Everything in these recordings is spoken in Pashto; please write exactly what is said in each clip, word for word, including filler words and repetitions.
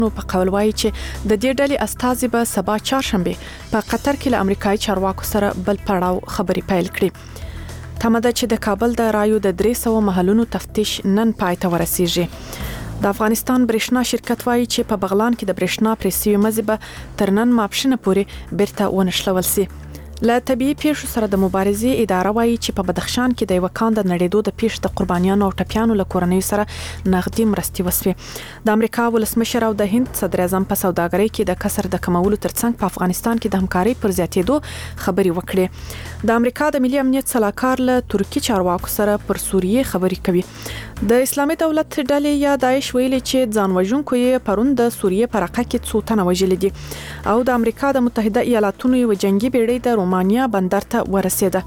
نو په قول وایي چې د دې ډلې استازي به سبا چهارشنبه په قطر کې له امریکایي چارواکو سره بل پړاو خبري پیل کړي. تماده چې د کابل د رایو د درې سوه محلونو تفتیش نن پای ته ورسیږي. د افغانستان برېښنا شرکت وایي چې په بغلان کې د برېښنا پرېسوي مزبه تر نن ماپښینه پورې بیرته ونښلول سي. له طبيعي پیښو سره د مبارزې اداره وایي چې په بدخشان کې د یو کان د نړیدو د پیښ د قربانیانو او ټپیانو له کورنۍ سره نغدي مرستې وسوي. د امریکا ولسمشر او د هند صدر اعظم په سوداګرۍ کې د کسر د کمولو ترڅنګ په افغانستان کې د همکارۍ پر زیاتېدو خبري وکړي. د امریکا د ملي امنیت صلاحکار له ترکی چارواکو سره پر سوریه خبري کوي. د اسلامي دولت ډلې یا داعش ویلي چې ځان وژونکو یې پرون د سوریه په رقه کې څو تنه وژلي دي او د امریکا د متحده ایالاتونو یو جنگي بیړۍ د رومانیا بندر ته ورسېده.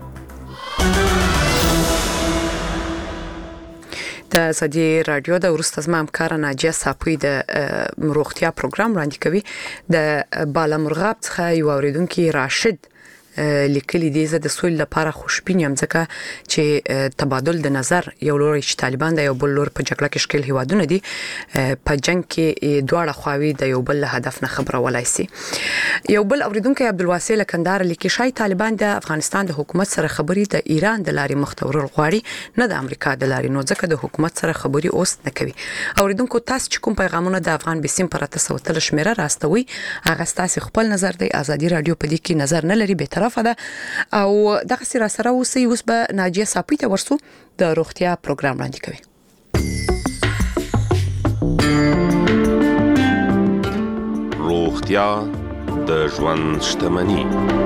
د ازادي رادیو د ورسته زما همکار ناجیه صافی د روغتیا پروګرام وړاندې کوي. د بالامرغاب څخه یو اوریدونکو راشد لیکلي دي زه د سول لپاره خوشبین یم ځکه چې تبادل د نظر یو لور چې طالبان د یو بل لور په جګړه کې شکل هیوادونه دي په جنگ کې دواړه خواوې د یو بل هدف نه خبره ولای سي. یو بل اوریدونکو عبدالواسع لکندار لیکي شای طالبان د افغانستان د حکومت سره خبري د ایران د لارې مختورل غواړي نه د امریکا د لارې نو ځکه د حکومت سره خبري اوس نه کوي. اوریدونکو تاسو چې کوم پیغامونه د افغان بسیم پر تاسو تل شمیره راستوي هغه تاسو خپل نظر د ازادي رادیو په دې کې نظر نه لري به طرف ده او دغه سره سره اوسې اوس به ناجیه صافی ته ورسو د روغتیا پروګرام وړاندې کوي. روغتیا د ژوند شتمني.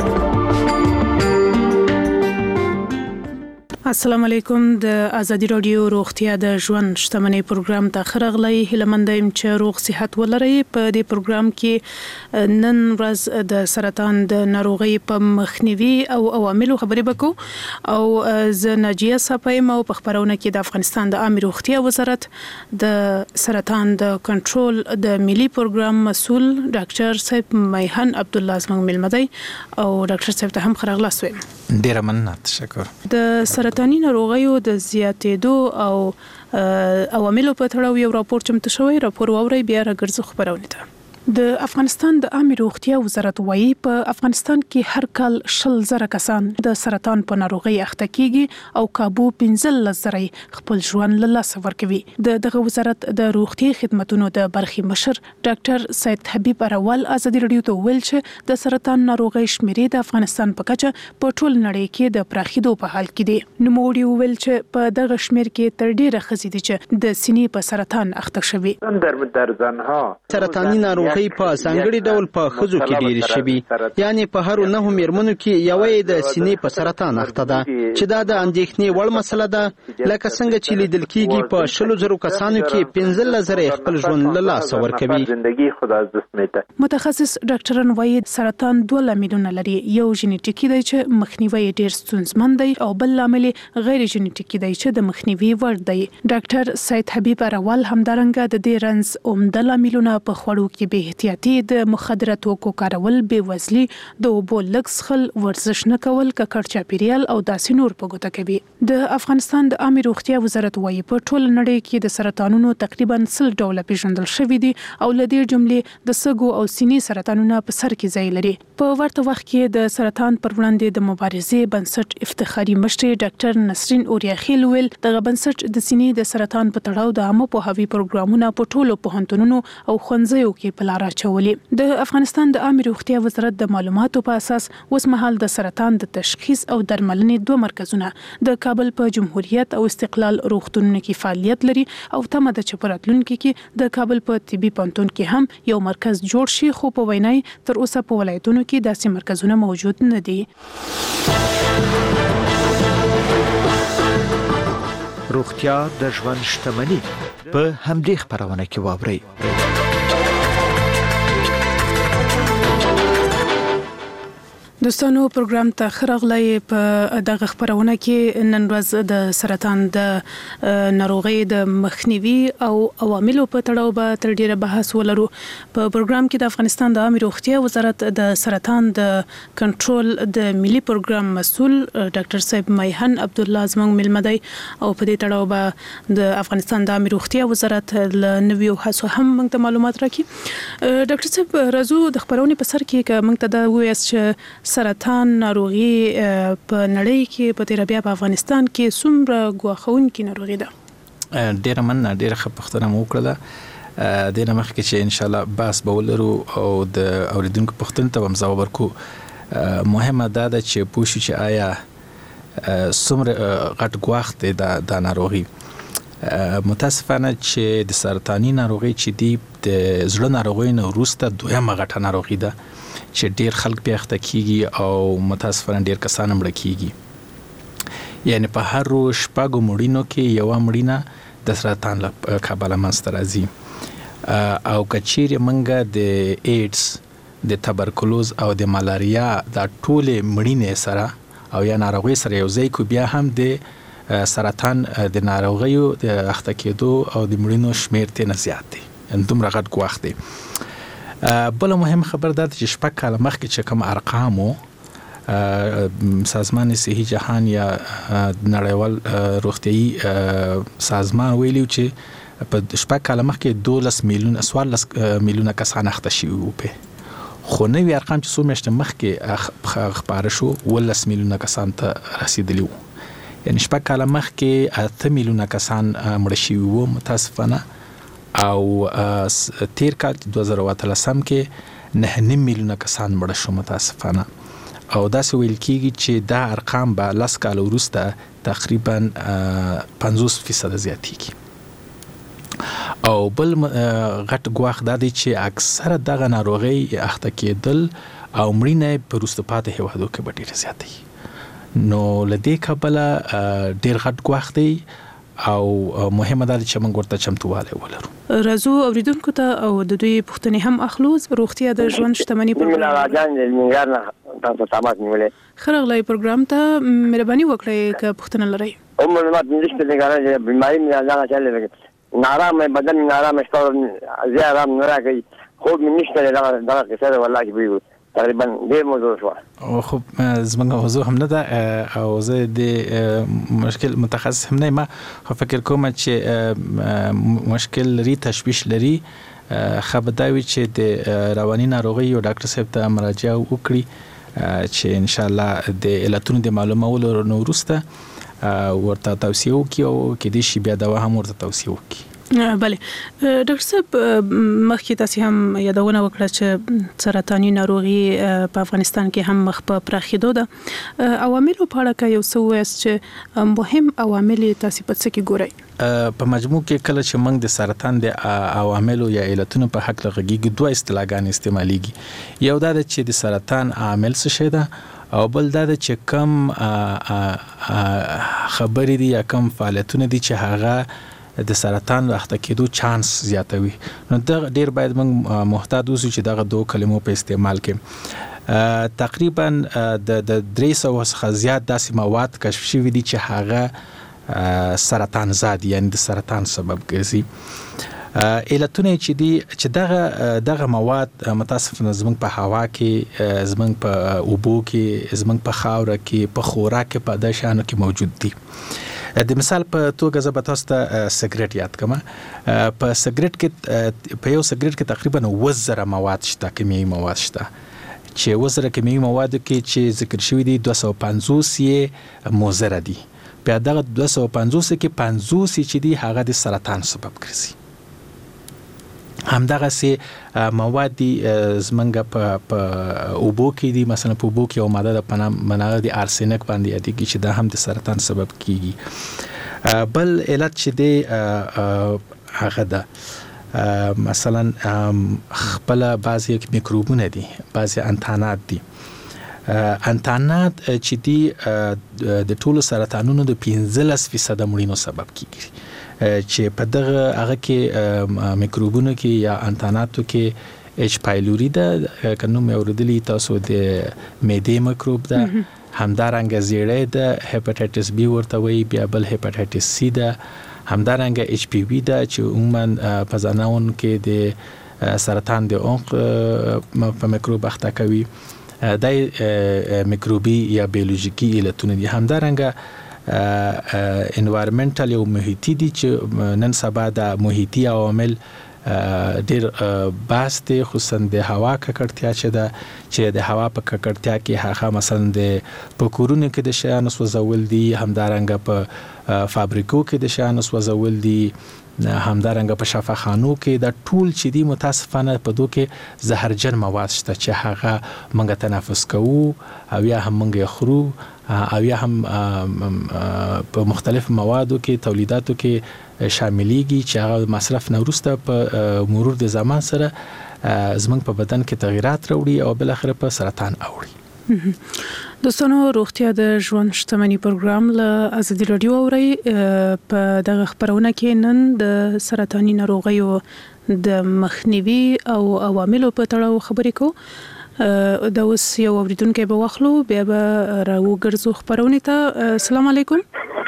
السلام علیکم. د ازادي رادیو روغتیا د ژوند شتمنۍ پروګرام ته خرغلی هلمندایم چې روغ صحت ولري. په دې پروګرام کې نن ورځ د سرطان د ناروغي په مخنیوي او عواملو خبرې وکړو او ز ناجیه صافی مو په خبرونه کې د افغانستان د عامه روغتیا وزارت د سرطان د کنټرول د ملي پروګرام مسؤل ډاکټر صاحب میهن عبد الله زموږ ملمدی او ډاکټر صاحب ته هم خرغلاس ویم. ډیره مننه تشکر. د سرطاني ناروغیو د زیاتېدو او عواملو په تړاو یو راپور چمتو شوی. راپور واوري بیا راګرځو خبرونه ته. د افغانستان د عامه روغتیا وزارت وایي په افغانستان کې هر کال شل زره کسان د سرطان په ناروغي اخته کیږي او کابو پنځلس زره خپل ژوند له لاسه ورکوي. د دغه وزارت د روغتي خدماتو د برخې مشر ډاکټر سید حبیب اراول ازادي رادیو ته ویل چې د سرطان ناروغي شمیرې د افغانستان په کچه په ټول نړۍ کې د پراخېدو په حال کې دي. نو موږ ویل چې په دغه شمیر کې تر ډیره خزي دي چې د سینې په سرطان اخته شوي. سرطاني ناروغي په ځانګړي ډول په خزو کې ډېری شوي، یعنی په هر نهو میرمنو کې یوې د سینې په سرطان اخته ده چې دا د اندېښنې وړ مسله ده. لکه څنګه چې لیدل کېږي په شلو زرو کسانو کې پنځلس زره خپل ژوند له لاسه ورکوي. متخصص ډاکټران وایي سرطان دوه لاملونه لري. یو ژنیټیکي دی چې مخنیوي ډېر ستونزمن دی او بل لامل غیر ژنیټیکي دی چې د مخنیوي وړ دی. ډاکټر سید حبیب اراول همدارنګه د دې رنځ عمده لاملونه په خوړو کې احتیاطي د مخدره توکو کارول، بې وزلي، د اوبو لږ څښل، ورزش نه کول، ککړ چاپیریال او داسې نور په ګوته کوي. د افغانستان د عامه روغتیا وزارت وایي په ټول نړۍ کې د سرطانونو تقریبا سل ډوله پیژندل شوي دي او له دې جملې د سږو او سینې سرطانونه په سر کې ځای لري. په ورته وخت کې د سرطان پر وړاندې د مبارزې بنسټ افتخاري مشر ډاکټر نسرین اوریاخیل ویل دغه بنسټ د سینې د سرطان په تړاو د عامه پوهاوي پروګرامونه په ټولو پوهنتونونو او ښوونځیو کې په لار اچولي. د افغانستان د عامه روغتیا وزارت د معلوماتو په اساس اوس مهال د سرطان د تشخیص او درملنې دوه مرکزونه د کابل په جمهوریت او استقلال روغتونونو کې فعالیت لري او تمه ده چې په راتلونکي کې د کابل په طبي پوهنتون کې هم یو مرکز جوړ شي، خو په وینای تر اوسه په ولایتونو کې داسې مرکزونه موجود نه دي. روغتیا د ژوند شتمني په همدې خبرونه کې واوري. دوستانو پروګرام ته خرغلې په دغه خبرونه کې نن ورځ د سرطان د ناروغي د مخنیوي او عواملو په تړاو به تر ډیره بحث ولرو. په پروګرام کې د افغانستان د عامه روغتیا وزارت د سرطان د کنټرول د ملي پروګرام مسؤل ډاکټر صاحب میهن عبد الله زمنګ ملمدای او په دې تړاو به د افغانستان د عامه روغتیا وزارت له نویو هڅو هم موږ ته معلومات راکړي. ډاکټر صاحب راځو د خبرونې په سر کې ک موږ ته دا وایي چې سرطان ناروغي په نړۍ کې په تیر بیا په افغانستان کې څومره ګواښونکې ناروغي ده؟ ډیره مننه، ډیره ښه پوښتنه مو وکړه. د نه مخکې چې ان شاء الله بحث به ولرو او د اوریدونکو پوښتنې ته هم ځواب ورکو، مهمه دا ده چې پوه شو چې آیا څومره غټ ګواښ دی دا ناروغي. متاسفانه چې د سرطاني ناروغي چې دی د زړه ناروغۍ نه وروسته دویمه غټه ناروغي ده چې ډیر خلک بیا اخته کیږي او متاسفانه ډیر کسان مړه کیږي. یعنی په هر شپږو مړینو کې یو مړینه د سرطان له کبله منځته راځي. او کچېرې منګه د ایډز، د تبرکلوز او د ملاریا دا ټولې مړینې سره او یا ناروغي سره یو ځای کو بیا هم د سرطان د ناروغیو د اخته کېدو او د مړینو شمیر ته نه زیات دی. دومره غټ ګواښ دی. بل مهم خبر دا چې شپږ کاله مخکې چې کوم ارقامو سازمان صحي جهان یا نړیوال روغتيایي سازمان ویلو چې په شپږ کاله مخکې دولس میلیون سوالس میلیونه کسان اخته شوي وو، په خو نوی ارقام چې څو میاشتې مخکې خبره شو ولس میلیونه کسان ته رسیدلی وو. یعنی شپږ کاله مخکې اته میلیونه کسان مړه شوي وو متاسفانه، او تیر کال دوه زره اتلسم کې نه نیم میلیونه کسان مړه شو متاسفانه. او داسې ویل کېږي چې دا ارقام به لس کاله وروسته تقریبا پنځوس فیصده زیاتېږي. او بل غټ ګواښ دا دی چې اکثره دغه ناروغۍ اخته کېدل او مړینه په وروسته پاتې هېوادو کې به ډېره زیاته وي. نو له دې کبله ډېر غټ ګواښ دی او مهمه ده چې موږ ورته چمتووالی ولرو. راځو اوریدونکو ته او د دوی پوښتنې هم اخلو. روغتیا د ژوند شتمني پروګرام تاسو تماس نیولې خرغلې پروګرام ته مهرباني وکړئ که پوښتنه لرئ. عمر ما نشته دغه چې بیماری مې نه چلې نارام بدن نارام شته زه آرام نه راګي خو مې نشته دغه دغه څه والله کې ویو تقریبا ډیر موضوع شو. خو زمونږ موضوع هم نه ده او زه د مشکل متخصص هم نه ما خو فکر کوم چې مشکل لري تشویش لري خبرداوي چې د رواني ناروغي یو ډاکټر صاحب ته مراجعه وکړي چې ان شاء الله د علتونو د معلومولو وروسته ورته توصیه وکړي او کې دې شی بیا دوا هم ورته توصیه وکړي. بله ډاکټر صاحب مخکې تاسو هم یادونه وکړه چې سرطاني ناروغي په افغانستان کې هم مخ په پراخېدو ده. عواملو په اړه که یو څه ووایاست چې مهم عوامل تاسو په څه کې ګورئ؟ په مجموع کې کله چې موږ د سرطان د عواملو یا علتونو په حق لغږیږي دوه اصطلاحګان استعمالېږي. یو دا چې د سرطان عامل څه شی ده او بل دا چې کم خبرې دي یا کم فعالیتونه دي چې هغه د سرطان اخته کېدو چانس زیاتوي. نو دا ډیر باید موږ محتاط اوسو چې دغه دوه کلمو په استعمال کې تقریبا د درې سوه څخه زیات داسې مواد کشف شوي دي چې هغه سرطان زاد یعنی د سرطان سبب ګرځي. علتونه چې دي چې دغه دغه مواد متاسفانه زموږ په هوا کې، زموږ په اوبو کې، زموږ په خاوره کې، په خوراک کې، په داسې شیانو کې موجود دي. د مثال په توګه زه به تاسو ته سګریټ یاد کوم. په سګریټ کې په یو سګریټ کې تقریبا اووه زره مواد شته، کیمیاوي مواد شته چې اووه زره کیمیاوي مواد کې چې ذکر شوي دي دوه سوه پنځوس یې مضر دي. بیا دغه دوه سوه پنځوس کې پنځوس چې دي هغه د سرطان سبب ګرځي. همدغه سي مواد دي زمونږ په اوبو کې دي، مثلا په اوبو کې یو ماده د پنام مناغه دي ارسنک باندې یادېږي چې دا هم د سرطان سبب کیږي. بل علت چې دی هغه ده مثلا خپل بعضی میکروبونه دي، بعضی انتانات دي. انتانات چې دي د ټولو سرطانونو د پنځلس فیصد مړینو سبب کیږي. چې په دغه هغه کې میکروبونو کې یا انتاناتو کې اچ پایلوري ده کنو مې اوریدلی تاسو د معدې میکروب ده همدارنګه زیړې ده هپاتایټس بی ورته وي بیا بل هپاتایټس سی ده همدارنګه اچ پی وی ده چې عموما په ځانون کې د سرطان د عنق په میکروب اخته کوي د میکروبي یا بیولوژیکي علتونه دي همدارنګه انوایرنمنټل او محیطي دي چې نن سبا د محیطي عوامل ډیر باس دي خصوصا د هوا ککړتیا چې د چې د هوا په ککړتیا کې هغه مثلا د پکورونو کې د شیانو سوځول دي همدارنګه په فابریکو کې د شیانو سوځول دي همدارنګه په شفاخانو کې د ټول چې دی متاسفانه په دوه کې زهرجن مواد شته چې هغه موږ تنفس کوو او یا هم موږ خورو او یا هم په مختلف موادو کې تولیداتو کې شاملېږي چې هغه مصرف نه وروسته په مرور د زمان سره زموږ په بدن کې تغیرات راوړي او بل اخر په سرطان اوړي. دوستانو روغتیا د ژوند شتمنۍ پروګرام له ازادي رادیو اوري په دغه خبرونه کې نن د سرطاني ناروغیو د مخنیوي او عواملو په تړاو خبرې کوو. دا اوس یو اوریدونکو به واخلو بیا به راوګرځو خبرونه ته. السلام علیکم.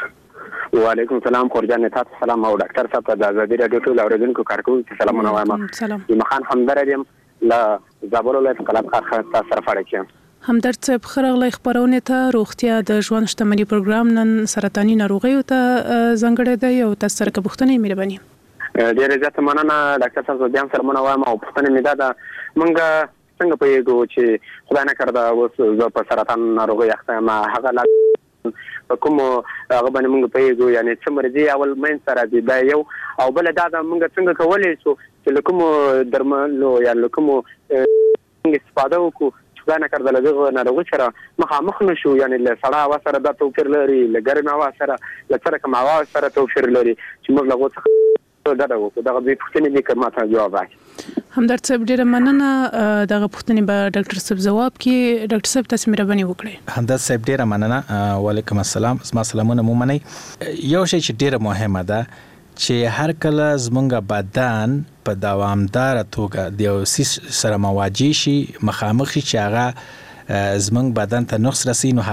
وعلیکم السلام خورجان تاسو سلام او ډاکټر صاحب ته د ازادي رادیو ټول اوریدونکو کارکونکو سلامونه وایم. سلام. مخان همدرد یم لا زابل ولایت کلاب خاص تاسو سره فاړه کیم. همدرد صاحب خرغلی خبرونه ته روغتیا د ژوند شتمنۍ پروګرام نن سرطاني ناروغیو ته ځانګړی دی او تاسو سره پوښتنه مهرباني. ډیره زیاته مننه ډاکټر صاحب بیا سلامونه وایم او پوښتنه مې ده مونږ څنګه پوهیږو چې خدای نه کړه اوس زه په سرطان ناروغي اخته یم هغه لا په کوم هغه باندې مونږ پوهیږو یعنی چې مرضی اول مین سره دی دا یو او بل دا مونږ څنګه کولای شو چې لکه درملو یا لکه څنګه استفاده وکړو دا نه کړل دغه ناروغي سره مخامخ نشو یعنی له سړا هوا سره د توپیر لري له ګرمه هوا سره له سره کوم هوا سره توپیر لري چې موږ لغوت دا دا وکړو دا به پوښتنه دي کومه ته جواب راکړي. همدرد صاحب ډیره مننه دغه پوښتنه به ډاکټر صاحب جواب کړي. ډاکټر صاحب تاسو مهرباني وکړئ. همدرد صاحب ډیره مننه. وعلیکم السلام. زما سلامونه مو منئ. یو شی چې ډیره مهمه ده چې هر کله زمونږ بدن په دوامدار توګه د یو سیس سره مواجه شي مخامخ شي چې هغه زمونږ بدن ته نقص رسي نو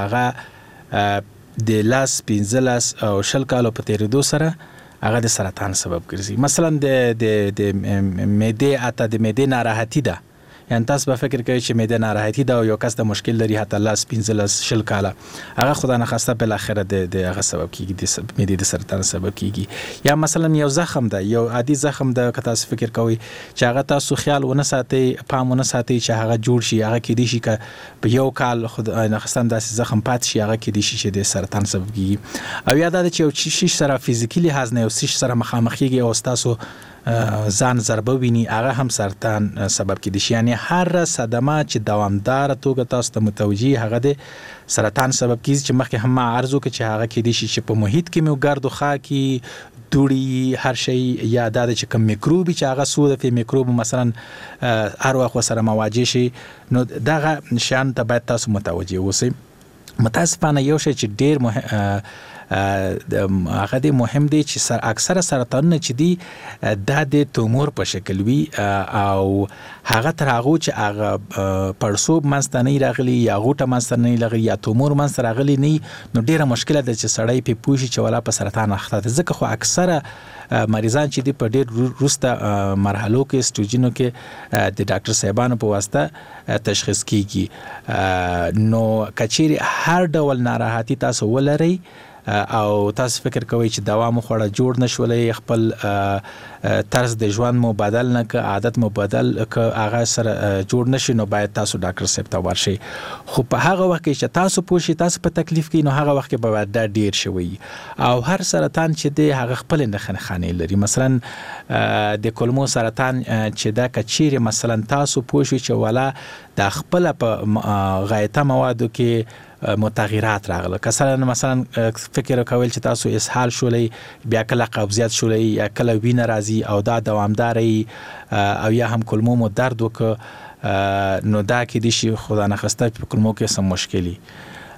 هغه د لاس پنځلس او شل کالو په تیریدو سره هغه د سرطان سبب ګرځي. مثلا د د د معدې اته د معدې ناراحتي ده یعنی تاسو به فکر کوئ چې معده ناراحتي ده او یو کس د مشکل لري حتی لاس پنځلس شل کاله هغه خدای نه خواسته بل اخره د هغه سبب کیږي د معده د سرطان سبب کیږي. یا مثلا یو زخم ده یو عادي زخم ده که تاسو فکر کوئ چې هغه تاسو خیال ونه ساتئ پام ونه ساتئ چې هغه جوړ شي هغه کېدی شي که په یو کال خدای نه خواسته داسې زخم پات شي هغه کېدی شي چې د سرطان سبب کیږي. او یا دا چې یو شي سره فزیکلی لحاظ نه یو شي سره مخامخ کیږي او تاسو ځان ضربه ویني هغه هم سرطان سبب کېدی شي. یعنی هر صدمه چې دوامدار توګه تاسو ته متوجي هغه د سرطان سبب کیږي چې مخکې هم عرض وکړ چې هغه کېدی شي چې په محیط کې مو ګرد او خاکي دوړي هر شي یا دا چې کوم میکروبي چې هغه سود په میکروب مثلا هر وخت سره مواجه شي نو دغه شان ته باید تاسو متوجي اوسئ. متاسفانه یو شی چې ډیر مهم هغه د مهم دی چې سر اکثره سرطانونه چې دی د د تومور په شکل وي او هغه تر هغه چې هغه پړسوب منځته نه راغلي یا غوټه منځته نه راغلي یا تومور منځته راغلي نه نو ډیره مشکله ده چې سړی په پوښي چې ولا په سرطان اخته ده. ځکه خو اکثره مریضان چې دی په ډیر وروسته مرحلو کې سټیجونو کې د ډاکټر صاحبانو په واسطه تشخیص کیږي. نو کچيري هر ډول ناراحتي تاسو ولرئ او تاسو فکر کوئ چې دوا مو خوړه جوړ نشولې خپل طرز د ژوند مو بدل نه ک عادت مو بدل ک هغه سره جوړ نشي نو باید تاسو ډاکټر صاحب ته ورشئ. خو په هغه وخت کې چې تاسو پوښی تاسو په تکلیف کې نو هغه وخت کې به دا ډیر شوی او هر سرطان چې دی هغه خپل نښه خانه لري. مثلا د کولمو سرطان چې دا کچيري مثلا تاسو پوښی چې ولا د خپل په غایطه موادو کې متغیرات راغله کسره مثلا فکر کول چې تاسو اسهال شولې بیا کله قبضیت شولې یا کله وینه راځي او دا دوامداري او یا هم کولمو مو درد وک نو دا کې دي شي خدا نه خواسته په کولمو کې سم مشکلي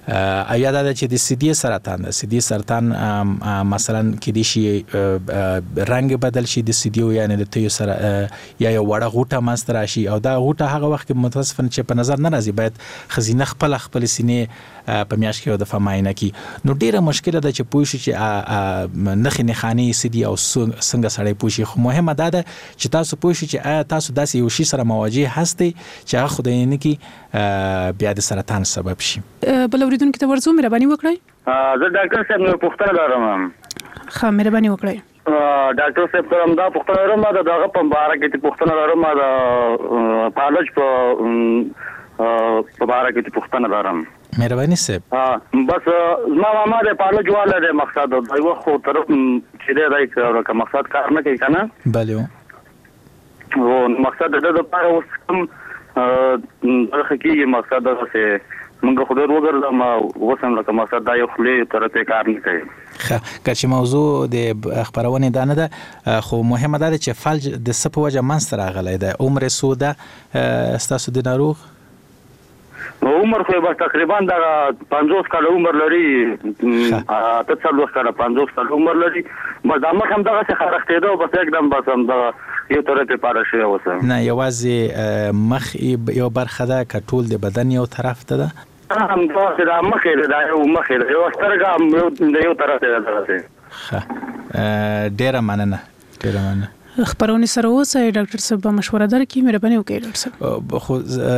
او یا دا چې د سیدی سرطان د سیدی سرطان مثلا کې د شي رنگ بدل شي د سیدیو یعنی د تیو سره یا یو وړه غوټه ماستر شي او دا غوټه هغه وخت کې متاسفن چې په نظر نه راځي باید خزینه خپل خپل سینې په میاش کې د فماینه کې نو ډیره مشکله ده چې پوه شي چې نخې نخانی سیدی او څنګه سړی پوه شي خو مهمه ده چې تاسو پوه شي چې تاسو داسې یو شي سره مواجه هستئ چې هغه خدای نه کې بیا د سرطان سبب شي. بل اوریدونکو ته ورځو مهرباني وکړئ. زه ډاکټر صاحب نو پوښتنه لرم. ښه مهرباني وکړئ. ډاکټر صاحب ته دا پوښتنه لرم دا دغه په باره کې پوښتنه لرم دا پالج په په باره کې پوښتنه لرم. مهرباني صاحب. ها بس ما ما د پالج والا د مقصد دا یو خو طرف چې دا راځي که مقصد کار نه کوي کنه. بله. او مقصد د د لپاره اوس کوم دغه کې مقصد دا چې موږ خو ډېر وګرځم او وسم لکه مقصد دا یو خلې طرفه کار نه کوي. ښه که چې موضوع د خبرونه ده نه ده خو مهمه ده چې فلج د سپ وجه منځ راغلی ده عمر سو ده ستاسو د ناروغ عمر خو به تقریبا دا پنځوس کال عمر لري اته څلور کال پنځوس کال عمر لري بس دا مخ هم دغه څه خرختېده او بس एकदम بس هم دا یو طرفه پاره شوی اوسه نه یوازې مخ یو برخه ده که ټول د بدن یو طرف ته ده هم دا مخ دا یو مخ یو سترګه د یو طرف ته ده. ښه ډیره مننه ډیره مننه. خبرونه سره اوسه ډاکټر صاحب مشوره درکې مهرباني وکړئ ډاکټر صاحب. خو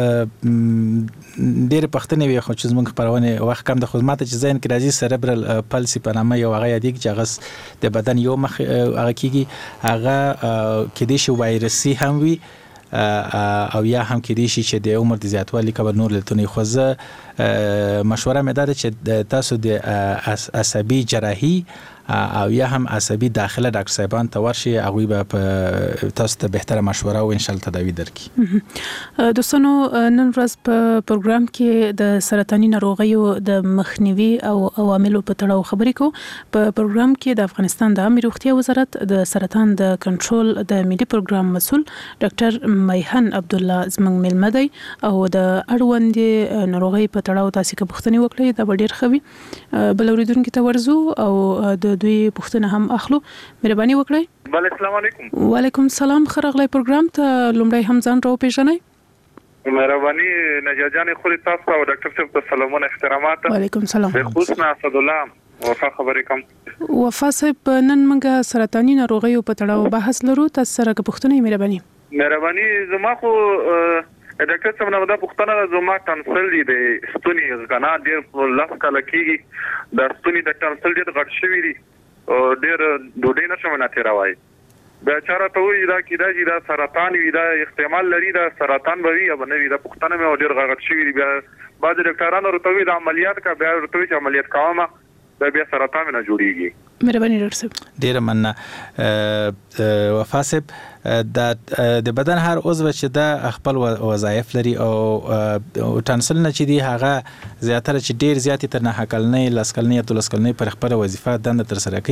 ډېر پښتنې وي خو چې زموږ خبرونه وخت کم د خدمات چې زین کې راځي سریبرل پلسي په نامه یو هغه یادېږي چې هغه د بدن یو مخ هغه کېږي هغه کې د شي وایرسي هم وي او یا هم کې دي چې د عمر د زیاتوالي کبر نور لتونی خو زه مشوره مې ده چې تاسو د عصبي جراحي او یا هم عصبي داخله ډاکټر صاحبان ته ورشي هغه به تاسو ته بهتره مشوره او ان شاء الله تداوی درکړي. دوستانو نن ورځ په پروګرام کې د سرطاني ناروغیو د مخنیوي او عواملو په تړاو خبرې کوو. په پروګرام کې د افغانستان د عامه روغتیا وزارت د سرطان د کنټرول د ملي پروګرام مسؤل ډاکټر میهن عبد الله زمنګ ملمه دی او د اړوند ناروغي په تړاو تاسو کې پوښتنه وکړئ دا ډیر خوي. بل اوریدونکو ته ورزو او د دوی پوښتنه هم اخلو مهرباني وکړئ. بله السلام علیکم. وعلیکم السلام خرغلی پروګرام ته لومړی هم ځان راو پیژنئ. مهرباني نجا جان خوري تاسو او ډاکټر صاحب ته سلامونه احترامات. وعلیکم السلام. حسنا اسد الله وفا خبرې کوم. وفا صاحب نن موږ سرطاني ناروغیو په تړاو بحث لرو تاسو سره پوښتنه مهرباني. مهرباني زما خو ډاکټر صاحب نو دا پوښتنه زما تنسل دي د ستوني غنا ډیر لاس کله کیږي د ستوني د تنسل ډیر غټ شوی دي او ډیر ډوډۍ نشم نه تیروي دا چاره ته وی دا کیدا چې دا سرطان وی دا احتمال لري دا سرطان به وي او نه وي دا پوښتنه مې ډیر غټ شوی دي بیا بعض ډاکټرانو ورته وی دا عملیات کا بیا ورته وی چې عملیات کومه دا بیا سرطان نه جوړیږي. مهرباني ډاکټر صاحب. ډیر مننه. وفا صاحب د بدن هر عضو چې د خپل وظایف لري او تنسل نه چې دی هغه زیاتره چې ډیر زیاتې تر نه حکلنې لاسکلنې یا تلسکلنې پر خپل وظیفه دنده تر سره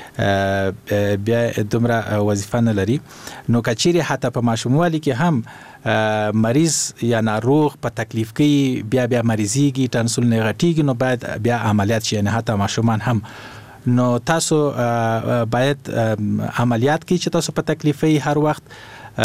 کوي بیا دومره وظیفه نه لري نو کچيري حتی په ماشوموالي کې هم مریض یا ناروغ په تکلیف کې بیا بیا مریضيږي تنسل نه غټيږي نو باید بیا عملیات شي نه حتی ماشومان هم نو تاسو باید عملیات کی چې تاسو په تکلیفي هر وخت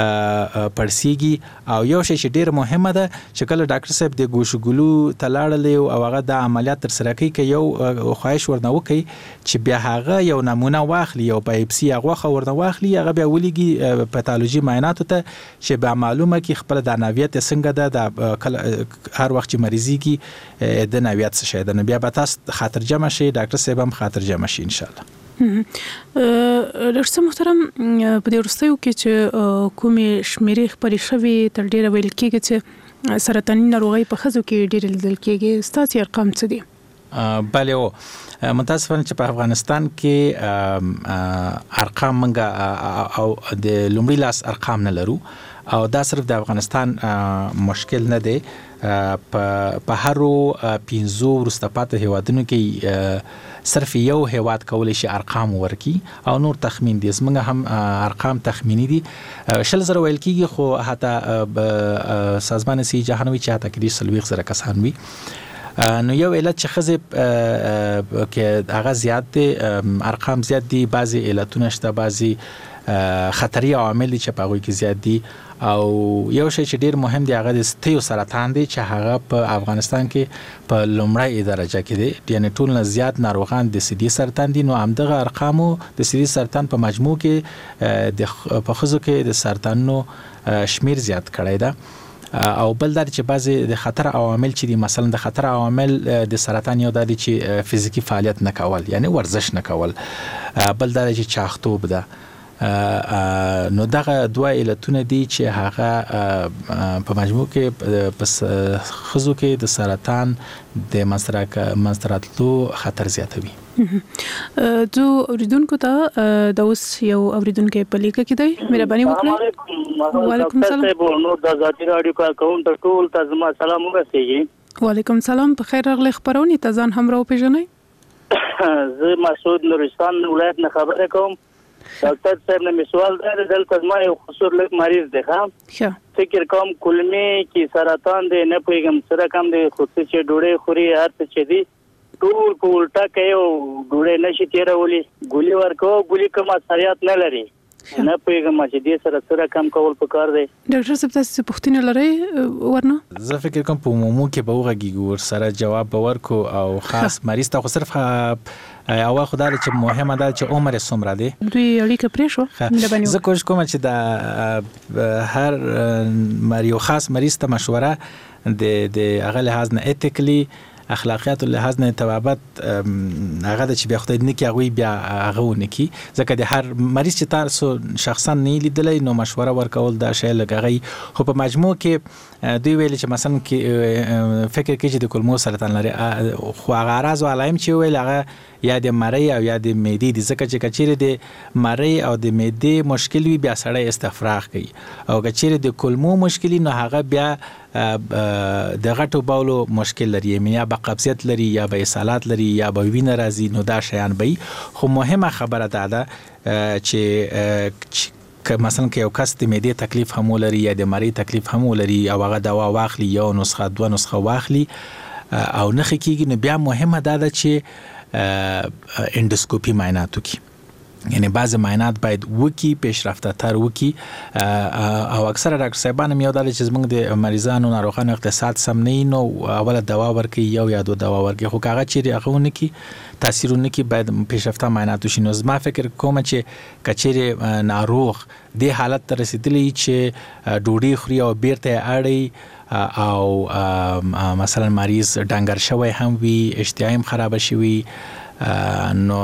پړسیږي او یو شی چې ډیر مهمه ده چې کله ډاکټر صاحب د ګوشګلو تلاړلې او هغه د عملیات تر سره کوي کې یو خواهش ورنه وکي چې بیا هغه یو نمونه واخلي او بایپسي هغه ورنه واخلي هغه بیا ولګي پاتولوژي معایناتو ته چې به معلومه کی خپل د نوعیت څنګه ده د هر وخت چې مریضيږي د نوعیت څه شي ده بیا به تاسو خاطر جمع شي ډاکټر صاحب هم خاطر جمع شي ان شاء الله. ډاکټر محترم په دې ورستیو کې چې کومې شمیرې خبرې شوي تر ډیره ویل کېږي چې سرطاني ناروغي په ښځو کې ډیر لیدل کېږي ستاسو ارقام څه دي؟ بله او متاسفانه چې په افغانستان کې ارقام منګه او د لومړي لاس ارقام نه لرو او دا صرف د افغانستان مشکل نه دی په هرو پینزو وروسته پاتې هیوادونو کې صرف یو هیواد کولی شي ارقام ورکي او نور تخمین دي زمونږ هم ارقام تخمینی دي شل زره ویل کېږي خو حتی سازمان صحت جهانوي چې حتی کې دي سلويخ زره کسان وي نو یو علت چې خزه کې هغه زیات دي ارقام زیات دي بعضي علتونه شته بعضي خطري عوامل چې په هغه کې زیات دي او یو شی چې ډیر مهم دی هغه د ستیو سرطان دی چې هغه په افغانستان کې په لومړی درجه کې دی یعنی ټول نه زیات ناروغان د سدي سرطان دي نو همدغه ارقامو د سدي سرطان په مجموع کې د په خزو کې د سرطانونو شمیر زیات کړی دی او بل دا چې بعضی د خطر عوامل چې دي مثلا د خطر عوامل د سرطان یو د چې فزیکی فعالیت نه کول یعنی ورزش نه کول بل دا چې چاختوب ده نو دغه دوه علتونه دي چې هغه په مجموع کې په خزو کې د سرطان د منځراتلو خطر زیاتوي. جو اوریدونکو ته د اوس یو اوریدونکو په لیکه کې دی مهرباني وکړئ. وعلیکم السلام. نو د ذاتی رادیو کا اکاونټ ټول تاسو سلام ورسېږي. وعلیکم السلام. په خیر راغلی خبرونه ته ځان هم راو پیژنئ. زه مسعود نورستان ولایت نه خبره کوم. ډاکټر صاحب نه سوال دی دلته ما یو خصوص لک مریض دی ښه فکر کوم کولمه کې سرطان دی نه پوهیږم سره کم دی خو چې ډوړې خوري هر څه چې دی ټول په الټا کوي او ډوړې نشي تیرولي ګولي ورکو ګولي کوم اثرات نه لري نه پوهیږم چې دې سره سره کم کول پکار دی. ډاکټر صاحب تاسو پوښتنه لرئ ورنه زه فکر کوم په عمومي کې به وغږیږو ور سره جواب باور کو او خاص مریض ته خو صرف او خدای چې مهمه ده چې عمر څومره دی دوی اړیکه پرې شو. زه کوشش کوم چې د هر مریو خاص مریض ته مشوره د د هغه لحاظ نه ایتیکلی اخلاقیات له لحاظ نه توابت هغه د چې بیا خدای نه کې هغه بیا هغه ونه کی ځکه د هر مریض چې تاسو شخصا نه لیدلای نو مشوره ورکول دا شی لګغی خو په مجموع کې دوی ویل چې مثلا کې فکر کې چې د کولمو سرطان لري خو هغه راز او علائم چې ویل هغه یا د مری او یا د معدې د ځکه چې کچېره د مری او د معدې مشکل وي بیا سړی استفراغ کوي او کچېره د کولمو مشکل نو هغه بیا د غټو باولو مشکل لري یا به قبضیت لري یا به اسهالات لري یا به وینه راځي نو دا شیان به خو مهمه خبره ده چې که مثلا که یو کس د معدې تکلیف هم ولري یا د مری تکلیف هم ولري او هغه دوا واخلي یو نسخه دوه نسخه واخلي او نه خکېږي نو بیا مهمه ده چې اندوسکوپي معاینات وکړي یعنی بعض معاینات باید وکی پیشرفته تر وکی او اکثر ډاکټر صاحبان هم یو دل چې زموږ د مریضانو ناروغانو اقتصاد سم نه نو اوله دوا ورکي یو یا دو دوا ورکي خو کاغه چیرې هغه کی تاثیرونه کی باید پیشرفته معاینات وشي نو زما فکر کوم چې کچېره ناروغ د حالت ته رسیدلی چې ډوډۍ خوري او بیرته اړي او مثلا مریض ډنګر شوی هم وي اشتها هم خراب شوی نو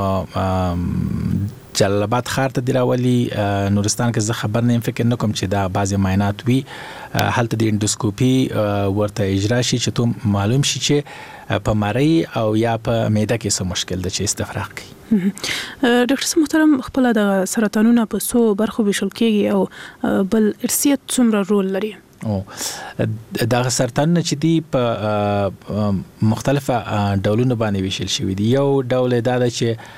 جلال آباد ښار ته دی راولي نورستان کې زه خبر نه فکر نه کوم چې دا بعضی معاینات وي هلته د اندوسکوپي ورته اجرا شي چې ته معلوم شي چې په مری او یا په معده کې څه مشکل ده چې استفراغ کوي. ډاکټر صاحب محترم خپل د سرطانونو په څو برخو ویشل کېږي او بل ارثیت څومره رول لري؟ او دا سرطانونه چې دی په مختلفه ډولونو باندې ویشل شوی دي یو ډول دا ده چې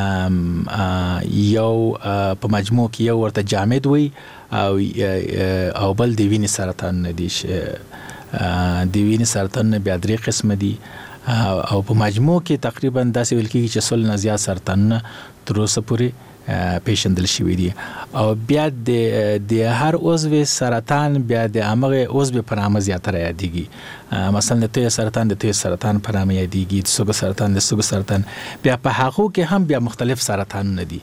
یو په مجموع کې یو ورته جامد وي او او بل د وینې سرطان نه دي چې د وینې سرطان بیا درې قسم دي او په مجموع کې تقریبا داسې ویل کېږي چې سل نه زیات سرطانونه تر اوسه پورې پیشندل شوی دي او بیا د د هر عضو سرطان بیا د هغه عضو په نامه زیاتره یادېږي مثلا د توی سرطان د توی سرطان په نامه یادېږي د سوګ سرطان د سوګ سرطان بیا په هغه کې هم بیا مختلف سرطان نه دي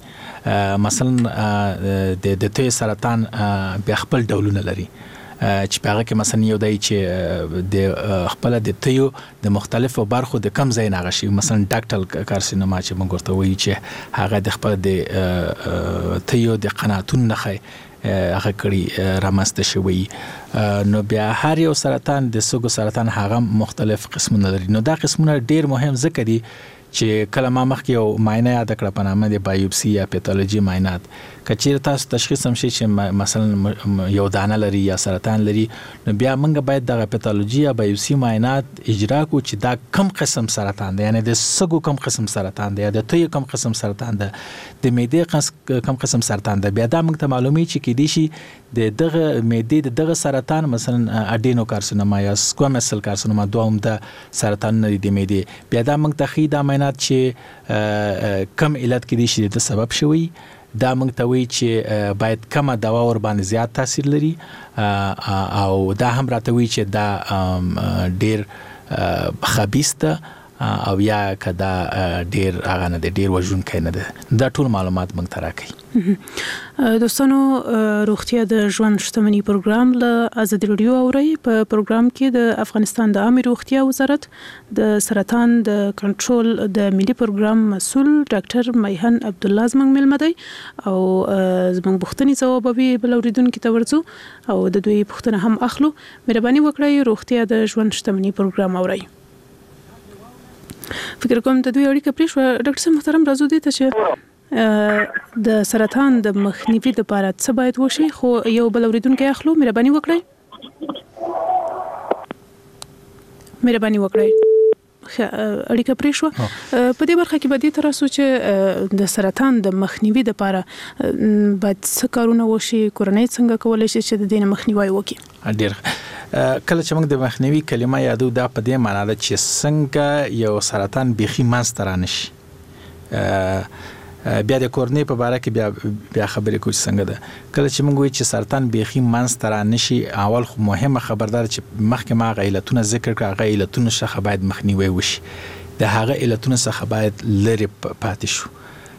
مثلا د د توی سرطان بیا خپل ډولونه لري چې په هغه کې مثلا یو دی چې د خپل د تیو د مختلفو برخو د کم ځای نه غشي مثلا ډاکټل کارسینوما چې موږ ورته وایي چې هغه د خپل د تیو د قناتون نه هغه کړي رامسته شوی نو بیا هر یو سرطان د سوګو سرطان هغه مختلف قسمونه لري نو دا قسمونه ډیر مهم ځکه دي چې کله ما مخکې یو معاینه یاد کړه په نامه د بایوپسي یا پیتالوژي معاینات کچېر تاسو تشخیص هم شي چې مثلا یو دانه لري یا سرطان لري نو بیا موږ باید د پیتالوژي یا بایوپسي معاینات اجرا کو چې دا کم قسم سرطان دی یعنی د سګو کم قسم سرطان دی یا د توی کم قسم سرطان دی د معدې کم قسم سرطان دی بیا دا موږ ته معلومي چې کې دي شي د دغه معدې د دغه سرطان مثلا اډینو کارسینوما یا سکوامس سل کارسینوما دوام د سرطان نه دی معدې بیا دا موږ ته خې دا معاینات چې کم علت کې دي شي د سبب شوی دا موږ ته وی چې باید کمه دوا ور باندې زیات تاثیر لري او دا هم راته وی چې دا ډیر خبيث ده او یا کدا ډیر هغه نه ډیر وژون کینه ده دا ټول معلومات موږ ته راکړي دوستانو روغتیا د ژوند شتمنۍ پروګرام له ازادي رادیو اوري په پروګرام کې د افغانستان د عامه روغتیا وزارت د سرطان د کنټرول د ملي پروګرام مسؤل ډاکټر میهن عبد الله زمنګ ملمدي او زمنګ بوختنی ځواب به بل اوریدونکو ته ورڅو او د دوی بوختنه هم اخلو مهرباني وکړئ روغتیا د ژوند شتمنۍ پروګرام اوري فکر کوم ته دوی اړیکه پرې شو ډاکټر صاحب محترم راځو دي ته چې د سرطان د مخنیوي لپاره څه باید وشي خو یو بل اوریدونکو اخلو مهرباني وکړئ مهرباني وکړئ اړیکه پرې شو په دې برخه کې به دې تر څو چې د سرطان د مخنیوي لپاره باید څه کارونه وشي کورنۍ څنګه کولای شي چې د دې مخنیوي وکړي ډیر کله چې موږ د مخنیوي کلمه یادو دا په دې معنی ده چې څنګه یو سرطان بيخي مانستر نشي بیا د کورنۍ په اړه کې بیا بیا خبرې کوي څنګه ده کله چې موږ وایو چې سرطان بيخي مانستر نشي اول خو مهمه خبردار چې مخکې ما غیلتونه ذکر کړه غیلتونه څخه باید مخنیوي وشي د هغه علتونو څخه باید لری پاتې شو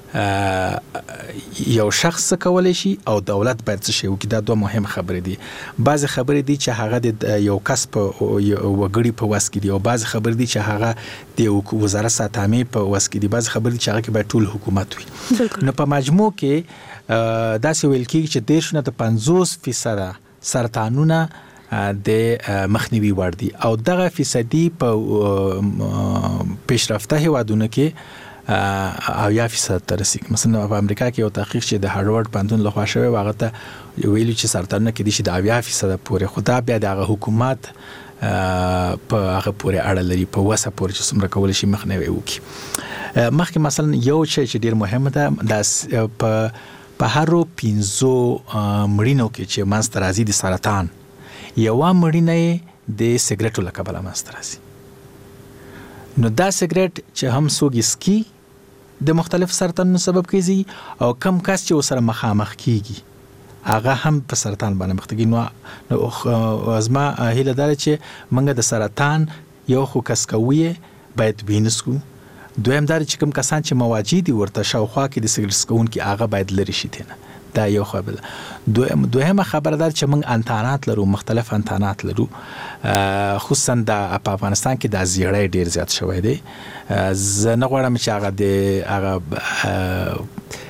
یو شخص کولای شي او دولت باید څه شي وکړي دا دوه مهم خبرې دي بعضی خبرې دي چې هغه د یو کس په وګړي په واس کې دي او بعضی خبرې دي چې هغه د وزارت ساتامي په واس کې دي بعضی خبرې چې هغه کې باید ټول حکومت وي نو په مجموع کې دا څه ویل کېږي چې دیش نه ته پنځوس فیصد سرطانونه د مخنیوي وړ دي او دغه فیصدي په پیشرفته هیوادونو کې او یا فیصد تر رسیدي مثلا په امریکا کې یو تحقیق چې د هاروارد پوهنتون لخوا شوی واغه ته ویلي چې سرطانونه کې دي چې د اویا فیصد پورې خو دا بیا د حکومت په هغه پورې اړه لري په وسه پورې چې څومره کول شي مخنیوي وکړي مخکې مثلا یو شی چې ډیر مهم ده د په په هرو پینزو مړینو کې چې مانستر ازي د سرطان یو مړینه د سیګریټو له کبله مانستر ازي نو دا سیګریټ چې هم سوګي سکي د مختلف سرطانونو سبب کیږي او کم کس چې وسره مخامخ کیږي هغه هم په سرطان باندې مخ کیږي نو ازما هیله ده چې موږ د سرطان یو خو کس کوی باید وینسکو دویم دا چې کوم کسان چې مواجدي ورته شاوخوا کې د سیګریټ سکون کې هغه باید لري شي تنه دا یو خبره دویم دویمه خبره ده چې موږ انتانات لرو مختلف انتانات لرو خصوصا د افغانستان کې د زیړې ډیر زیات شوی دی زه نه غواړم چې هغه د هغه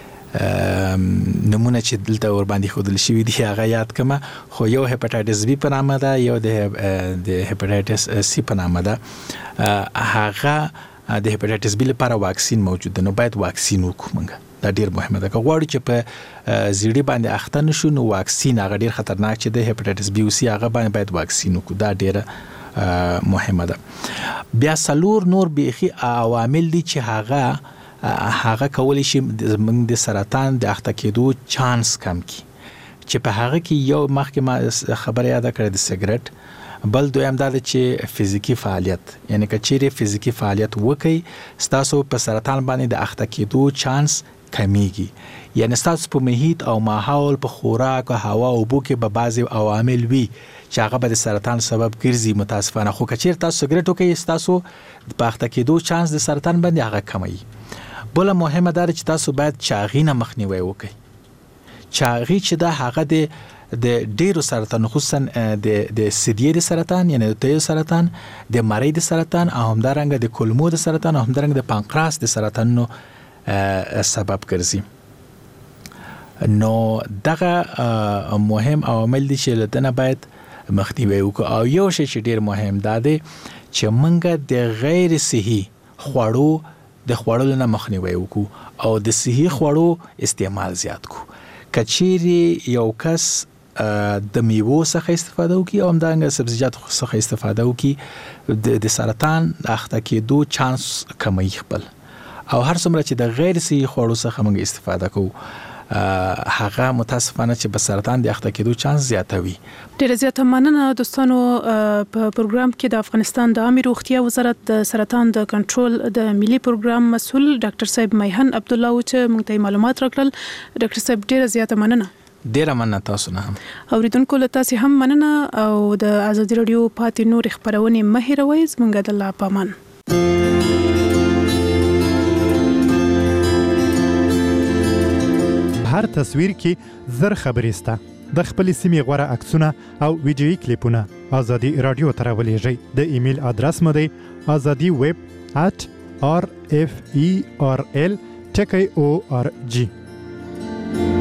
نمونه چې دلته ور باندې خودل شي دی هغه یاد کما خو یو هپاتایټس بی په نامه ده یو د د هپاتایټس سی په نامه ده هغه د هپاتایټس بی لپاره واکسین موجود ده نو باید واکسین وکړو دا ډیر مهمه ده که غواړو چې په زیړی باندې اخته نشو نو واکسین هغه ډیر خطرناک چې د هپاتایټس بی او سی هغه باندې باید واکسین وکړو دا ډیره مهمه ده بیا سلور نور بیخي عوامل دي چې هغه هغه کولی شي موږ د سرطان د اخته کېدو چانس کم کړي چې په هغه کې یو مخکې ما خبره یاد کړې د سیګریټ بل دویم دا چې فزیکی فعالیت یعنی که چیرې فزیکی فعالیت وکړي ستاسو په سرطان باندې د اخته کېدو چانس کمیږي یعنی ستاسو په محیط او ماحول په خوراک او هوا او بو کې به بعضي عوامل وي چې هغه به د سرطان سبب ګرځي متاسفانه خو کچیر تاسو سیګریټ وکړئ ستاسو په اخته کېدو چانس د سرطان باندې هغه کموي بل مهمه ده چې تاسو باید چاغینه مخنیوي وکړئ چاغی چې دا هغه د د ډیرو سرطان خصوصا د د سدیې د سرطان یعنی د تیو سرطان د مری د سرطان او همدارنګه د کولمو د سرطان او همدارنګه د پانکراس د سرطانونو سبب ګرځي نو دغه مهم عوامل دي چې لدنه باید مخنیوي وکړو او یو شی چې ډیر مهم ده چې موږ د غیر صحي خوړو د خوړلو نه مخنیوي وکړو او د صحي خوړو استعمال زیات کړو. کچيري یو کس د میوو څخه استفاده وکړي او همدارنګه سبزیجاتو څخه استفاده وکړي د سرطان اخته کېدو چانس کموي خپل. او هر څومره چې د غیر صحي خوړو څخه موږ استفاده کوو هغه متاسفانه چې په سرطان د اخته کېدو چانس زیاتوي. ډیره زیاته مننه دوستانو. په پروګرام کې د افغانستان د عامه روغتیا وزارت د سرطان د کنټرول د ملي پروګرام مسؤل ډاکټر صاحب میهن عبد الله چې موږ ته معلومات راکړل. ډاکټر صاحب ډیره زیاته مننه. ډیره مننه تاسو نه هم. اوریدونکو له تاسو هم مننه او د ازادي رادیو پاتې نور خبرونه مه هیروئ. زموږ د الله پامان. هر تصویر کې زر خبرې سته. د خپل سیمې غوړه عکسونه او ویډیويي کلیپونه ازادي رادیو ته راولېږئ. د ایمیل ادرس مو دی azadi web at r f e r l t k o r g.